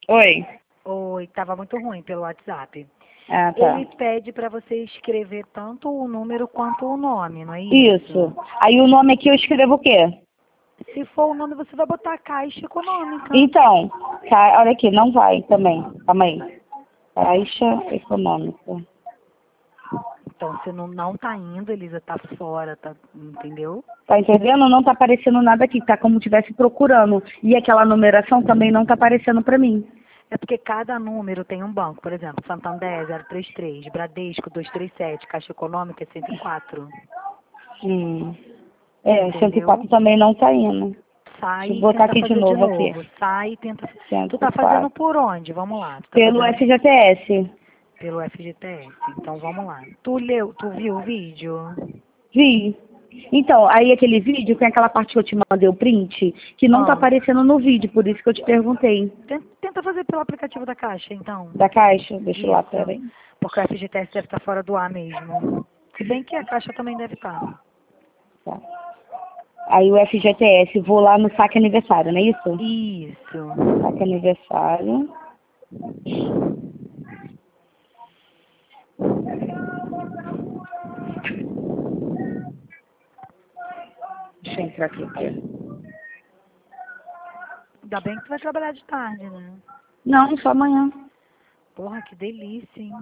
Oi. Oi, tava muito ruim pelo WhatsApp. Ah, tá. Ele pede para você escrever tanto o número quanto o nome, não é isso? Isso. Aí o nome aqui eu escrevo o quê? Se for o nome, você vai botar Caixa Econômica. Então, tá, olha aqui, não vai também. Calma aí. Caixa Econômica. Então, se não tá indo, Elisa, tá fora, tá, entendeu? Tá entendendo? Não tá aparecendo nada aqui, tá como se estivesse procurando. E aquela numeração também não tá aparecendo pra mim. É porque cada número tem um banco. Por exemplo, Santander 033, Bradesco 237, Caixa Econômica é 104. Hum. É, Entendeu? 104 também não tá indo. Sai Deixa eu e botar tenta aqui de fazer de novo aqui. novo. Sai e tenta. Tu tá fazendo 104. por onde? Vamos lá. Tu tá Pelo fazendo FGTS. pelo FGTS. Então vamos lá. Tu viu o vídeo? Vi. Então, aí aquele vídeo, tem aquela parte que eu te mandei o print, que não tá Ah, aparecendo no vídeo, por isso que eu te perguntei. tenta fazer pelo aplicativo da Caixa, então. Da caixa? Deixa eu lá, Isso. peraí. Porque o FGTS deve estar fora do ar mesmo. Se bem que a Caixa também deve estar. Tá. Aí o FGTS, vou lá no saque aniversário, não é isso? Isso. Saque aniversário. Deixa eu entrar aqui. Ainda bem que tu vai trabalhar de tarde, né? Não, só amanhã. Porra, que delícia, hein?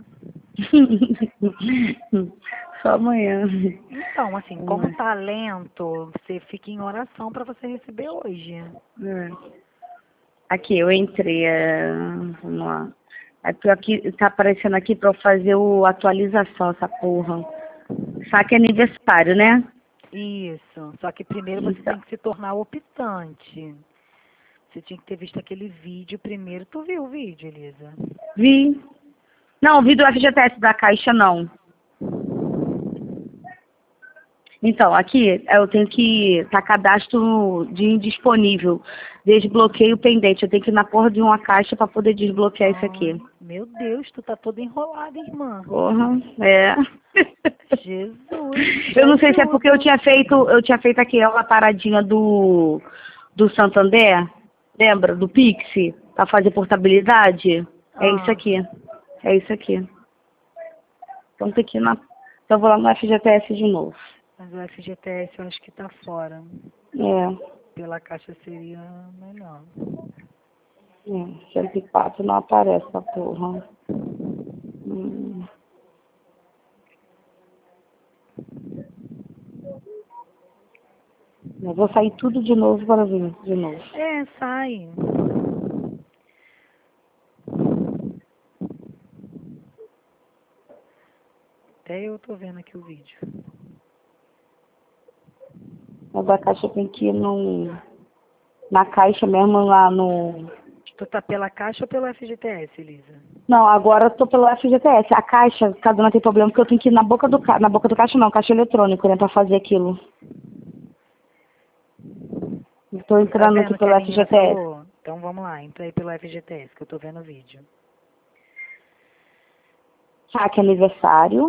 Só amanhã. Então, assim, como tá lento, você fica em oração pra você receber hoje. É. Aqui, eu entrei. Vamos lá. Aqui, tá aparecendo aqui pra eu fazer o atualização, essa porra. Saque aniversário, né? Isso. Só que primeiro você Então, tem que se tornar optante. Você tinha que ter visto aquele vídeo primeiro. Tu viu o vídeo, Elisa? vi. Não, vi do FGTS da Caixa, não. Então, aqui eu tenho que. Tá cadastro de indisponível. Desbloqueio pendente. Eu tenho que ir na porra de uma caixa pra poder desbloquear isso aqui. Ai, meu Deus, tu tá toda enrolada, irmã. Porra, é. Jesus, te Eu não sei se é porque ajuda. eu tinha feito aquela paradinha do Santander, lembra? Do Pix, pra fazer portabilidade. É isso Ah, aqui. É isso aqui. Então tem que ir na. Então eu vou lá no FGTS de novo. mas o FGTS eu acho que tá fora. É. Pela caixa seria melhor. 104 não aparece essa porra. Hum. Eu vou sair tudo de novo para vir de novo. É, sai. Até eu tô vendo aqui o vídeo. Mas a caixa tem que ir na caixa mesmo lá no. Tu tá pela caixa ou pelo FGTS, Elisa? Não, agora eu tô pelo FGTS. A caixa, cada uma tem problema porque eu tenho que ir na boca do na boca do caixa não, caixa eletrônico, né, pra fazer aquilo. Estou Tá entrando aqui vendo o que pelo a menina FGTS. falou? Então vamos lá, entra aí pelo FGTS, que eu tô vendo o vídeo. Saque aniversário.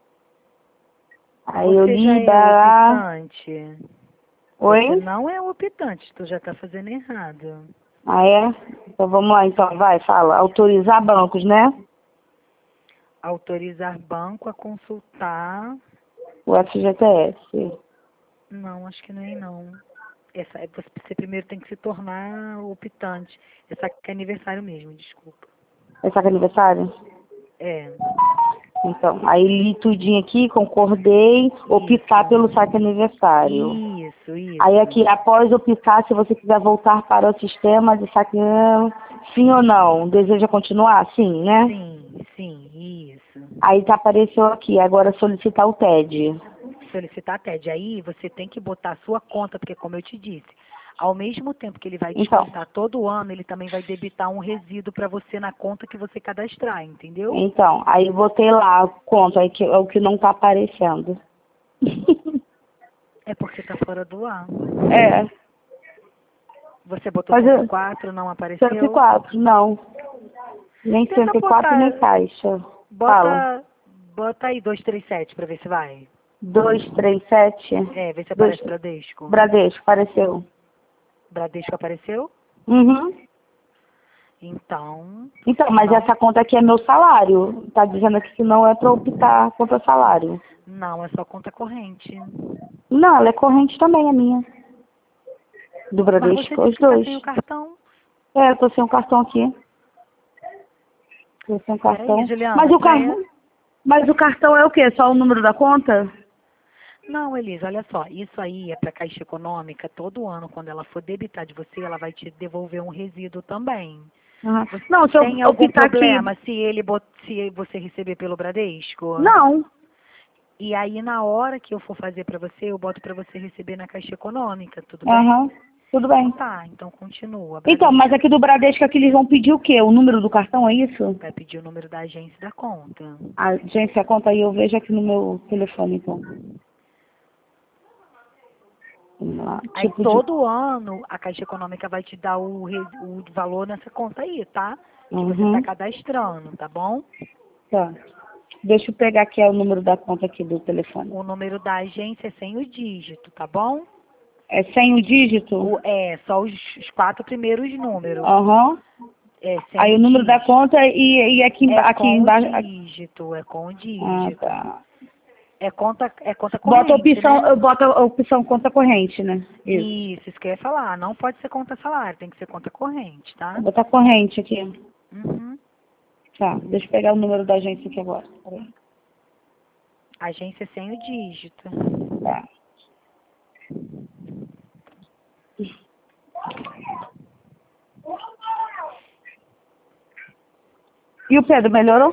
Aí eu Você já é libero. optante? Você Oi? não é optante, tu já tá fazendo errado. Ah, é? Então vamos lá, então, vai, fala. Autorizar bancos, né? Autorizar banco a consultar. O FGTS. Não, acho que nem não. Você primeiro tem que se tornar optante. Essa aqui é aniversário mesmo, desculpa. É saque aniversário? É, Então, aí li tudinho aqui, concordei, optar pelo isso. saque aniversário. Isso, Aí isso. aqui, após optar, se você quiser voltar para o sistema de saque, sim ou não, deseja continuar? Sim, né? Sim, sim, isso. Aí tá, apareceu aqui, agora solicitar o TED. Solicitar TED. Aí você tem que botar a sua conta, porque como eu te disse, ao mesmo tempo que ele vai Então, descontar todo ano, ele também vai debitar um resíduo para você na conta que você cadastrar, entendeu? aí eu botei lá quanto, aí que, é o que não tá aparecendo. É porque tá fora do ar. É, Você botou mas 104, não apareceu? 104, não. Nem Tenta 104, nem botar, caixa. Fala. bota, bota aí 237 para ver se vai. 237. É, vê se Dois, aparece Bradesco. Bradesco, apareceu. Bradesco apareceu? Uhum. Então, mas não, essa conta aqui é meu salário. Tá dizendo aqui que não é para optar contra salário. não, é só conta corrente. Não, ela é corrente também, a minha. Do Mas você Bradesco, disse os que tá dois. sem o cartão. É, eu tô sem um cartão aqui. Tô sem um Peraí, cartão. Juliana, Mas o cartão. Mas o cartão é o quê? Só o número da conta? Não, Elisa, olha só, isso aí é para Caixa Econômica, todo ano, quando ela for debitar de você, ela vai te devolver um resíduo também. Uhum. Você Não, se eu tem algum optar aqui. problema se você receber pelo Bradesco? Não. E aí, na hora que eu for fazer para você, eu boto para você receber na Caixa Econômica, tudo bem? Aham. Tudo Então bem. tá, então continua, Então, Bradesco. mas aqui do Bradesco aqui eles vão pedir o quê? O número do cartão, é isso? Vai pedir o número da agência da conta. A agência, conta aí, eu vejo aqui no meu telefone, então. Vamos lá. Aí Tipo de. todo ano a Caixa Econômica vai te dar o valor nessa conta aí, tá? Que você está Uhum. cadastrando, tá bom? Tá. Deixa eu pegar aqui o número da conta aqui do telefone. O número da agência é sem o dígito, tá bom? É sem o dígito? Só os 4 primeiros números. Aham. É sem Aí o o número da dígito. conta e aqui, É aqui com o embaixo. dígito, é com o Ah, dígito. tá. É conta Bota a corrente, opção, né? eu boto a opção conta corrente, né? Isso. Isso que eu ia falar. Não pode ser conta salário, tem que ser conta corrente, Vou tá? botar corrente aqui. Uhum. Tá, deixa eu pegar o número da agência aqui agora. Peraí. Agência sem o dígito. Tá. E o Pedro melhorou?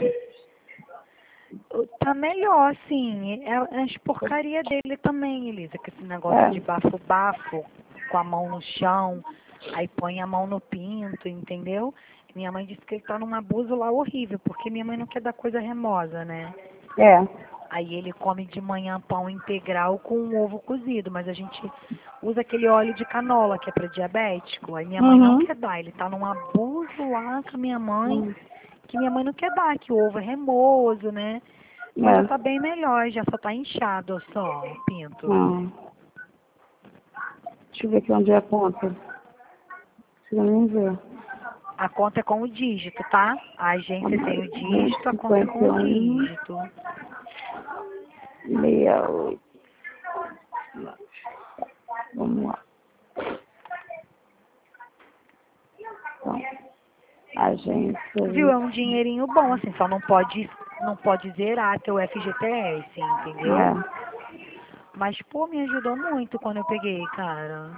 Tá melhor, sim. É as porcaria dele também, Elisa, com esse negócio É. de bafo-bafo, com a mão no chão, aí põe a mão no pinto, entendeu? Minha mãe disse que ele tá num abuso lá horrível, porque minha mãe não quer dar coisa remosa, né? É. Aí ele come de manhã pão integral com um ovo cozido, mas a gente usa aquele óleo de canola que é para diabético. Aí minha mãe não Uhum. quer dar, ele tá num abuso lá com a minha mãe, que minha mãe não quer dar, que o ovo é remoso, né? Mas já É. tá bem melhor, já só tá inchado só, o pinto. Ah. Deixa eu ver aqui onde é a conta. Deixa eu nem ver. A conta é com o dígito, tá? A agência é sem o dígito, a conta é com o 51, dígito. 68. Vamos lá. Então, agência. Viu? É um dinheirinho bom, assim, só não pode zerar teu FGTS, entendeu? É. Mas, pô, me ajudou muito quando eu peguei, cara.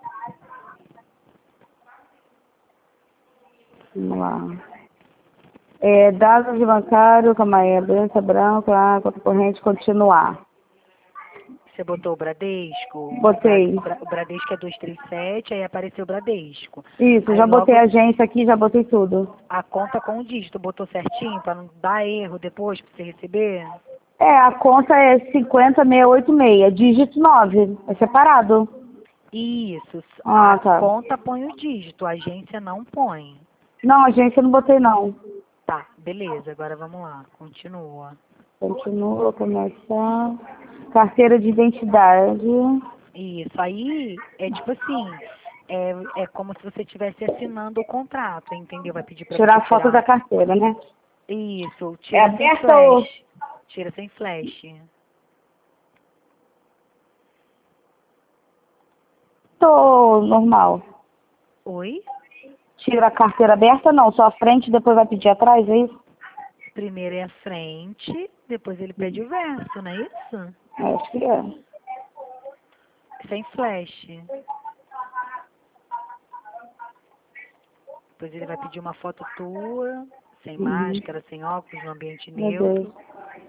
Vamos lá. É, dados de bancário, calma aí, benção branca, conta corrente, continuar. Você botou o Bradesco, Botei. O Bradesco é 237, aí apareceu o Bradesco. Isso, Aí já botei a logo agência aqui, já botei tudo. a conta com o dígito, botou certinho pra não dar erro depois pra você receber? É, a conta é 50686, dígito 9, é separado. Isso, Ah, a tá. conta põe o dígito, a agência não põe. Não, agência eu não botei não. Tá, beleza, agora vamos lá, continua. Continua, começar. Carteira de identidade. Isso, aí é tipo assim, é como se você estivesse assinando o contrato, entendeu? Vai pedir pra você Tirar foto da tirar. carteira, né? Isso, É tira sem aberta ou... flash. Tira sem flash. Tô normal. Oi? Tira a carteira aberta, não. Só a frente, depois vai pedir atrás, é isso? Primeiro é a frente, depois ele pede o verso, não é isso? Acho que é. Sem flash. Depois ele vai pedir uma foto tua, sem Uhum. máscara, sem óculos, no ambiente Meu Deus. neutro.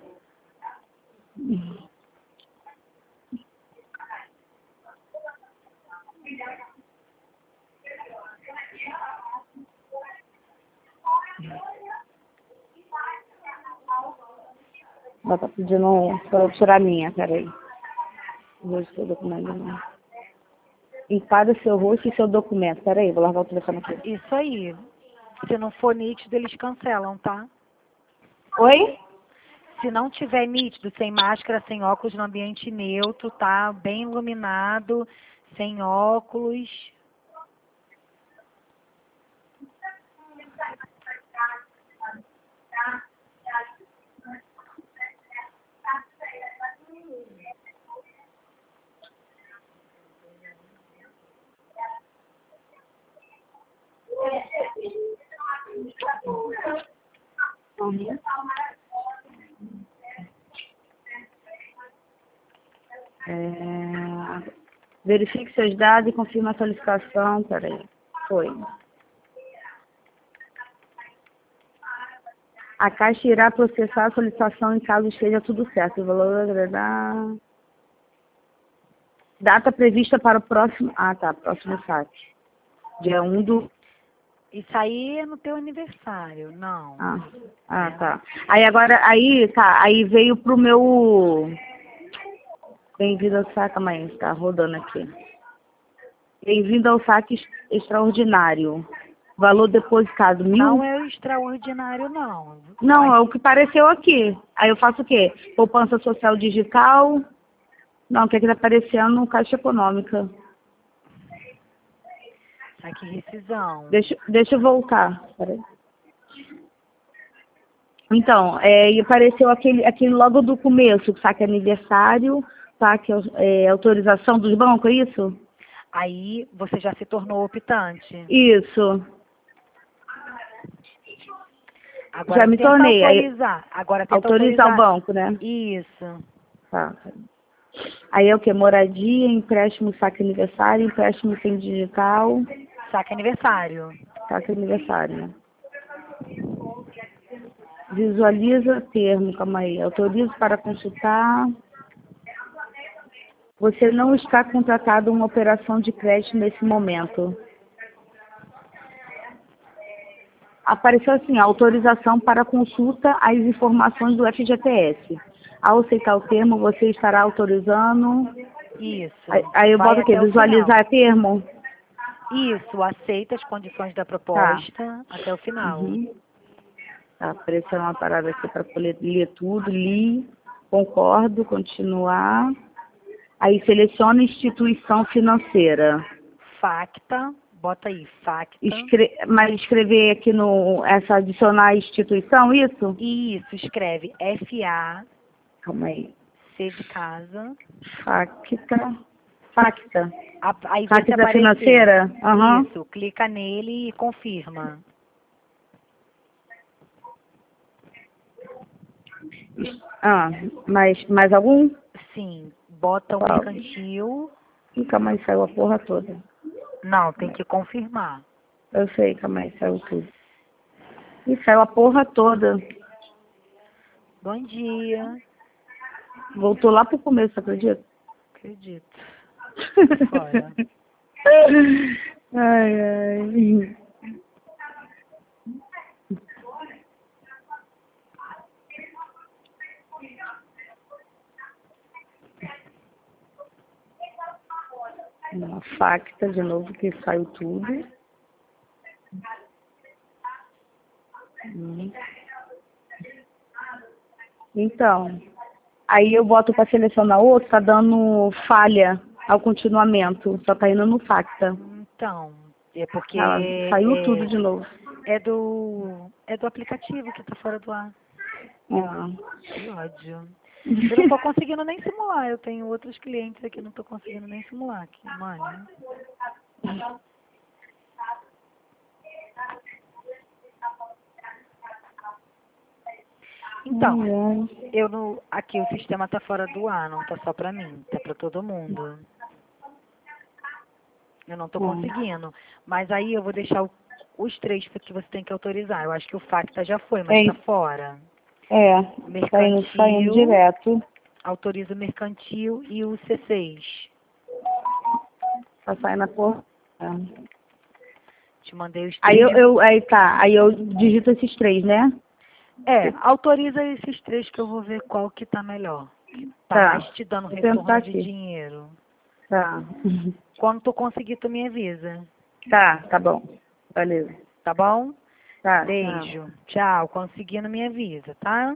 Ela tá pedindo pra eu tirar a minha, peraí. Vou ver seu documento. Não. Enquadra seu rosto e seu documento. Peraí, vou largar o telefone aqui. Isso aí. Se não for nítido, eles cancelam, tá? Oi? Se não tiver nítido, sem máscara, sem óculos, no ambiente neutro, tá? Bem iluminado, sem óculos. Uhum. Verifique seus dados e confirme a solicitação. Peraí. Foi. A Caixa irá processar a solicitação em caso esteja tudo certo. O valor agradar. Data prevista para o próximo. Ah, tá. Próximo saque. Dia 1 do. Isso aí é no teu aniversário, não. Tá. Aí agora, aí veio pro meu. Bem-vindo ao saque, mãe, tá rodando aqui. Bem-vindo ao saque extraordinário. Valor depositado, 1.000. Não é o extraordinário, não. Não, é o que apareceu aqui. Aí eu faço o quê? Poupança social digital. Não, o que é que tá aparecendo no Caixa Econômica. Aqui, rescisão. Deixa eu voltar. Peraí. Então, e apareceu aquele logo do começo, saque aniversário, saque autorização dos bancos, é isso? Aí você já se tornou optante. Isso. Agora Já me tenta tornei. autorizar. Agora tenta Autorizar o banco, né? Isso. Tá. Aí é o que? Moradia, empréstimo, saque aniversário, empréstimo sem digital, Saque aniversário. saque aniversário, né? Visualiza termo, calma aí. Autorizo para consultar. Você não está contratado uma operação de crédito nesse momento. Apareceu assim, autorização para consulta às informações do FGTS. Ao aceitar o termo, você estará autorizando. Isso. Aí eu Vai boto o quê? até o Visualizar termo? Isso, aceita as condições da Tá. proposta até o final. Uhum. Tá, apareceu uma parada aqui para poder ler tudo, li, concordo, continuar. Aí seleciona instituição financeira. Facta, bota aí, facta. Mas escrever aqui essa adicionar instituição, isso? Isso, escreve FA, Calma aí. C de casa. Facta. Aí vê se Facta apareceu. financeira? Aham. Isso, clica nele e confirma. Mais algum? Sim, bota o Qual? mercantil. Calma aí, saiu a porra toda. Não, tem que confirmar. Eu sei, calma aí, saiu tudo. E saiu a porra toda. Bom dia. Voltou lá pro começo, acredita? Acredito. Fora. Ai. Uma facta de novo que saiu tudo. Então, aí eu boto para selecionar outro, tá dando falha ao continuamento, só tá indo no facta. Então, é porque Saiu tudo de novo. é do aplicativo que tá fora do ar. Que ódio. Eu não tô conseguindo nem simular. Eu tenho outros clientes aqui, não tô conseguindo nem simular aqui, mano. Então, aqui o sistema tá fora do ar, não tá só pra mim, tá pra todo mundo. Eu não tô conseguindo. Mas aí eu vou deixar os três que você tem que autorizar. Eu acho que o facta já foi, mas tá fora. Mercantil, saindo direto. Autoriza o mercantil e o C6. Tá saindo a porra. Te mandei os três. Aí eu digito esses três, né? Autoriza esses três que eu vou ver qual que tá melhor. Que tá mais te dando retorno de dinheiro. Tá. Quando tu conseguir, tu me avisa. Tá bom. Beleza. Tá bom? Tá. Beijo. Tchau. Conseguindo, me avisa, tá?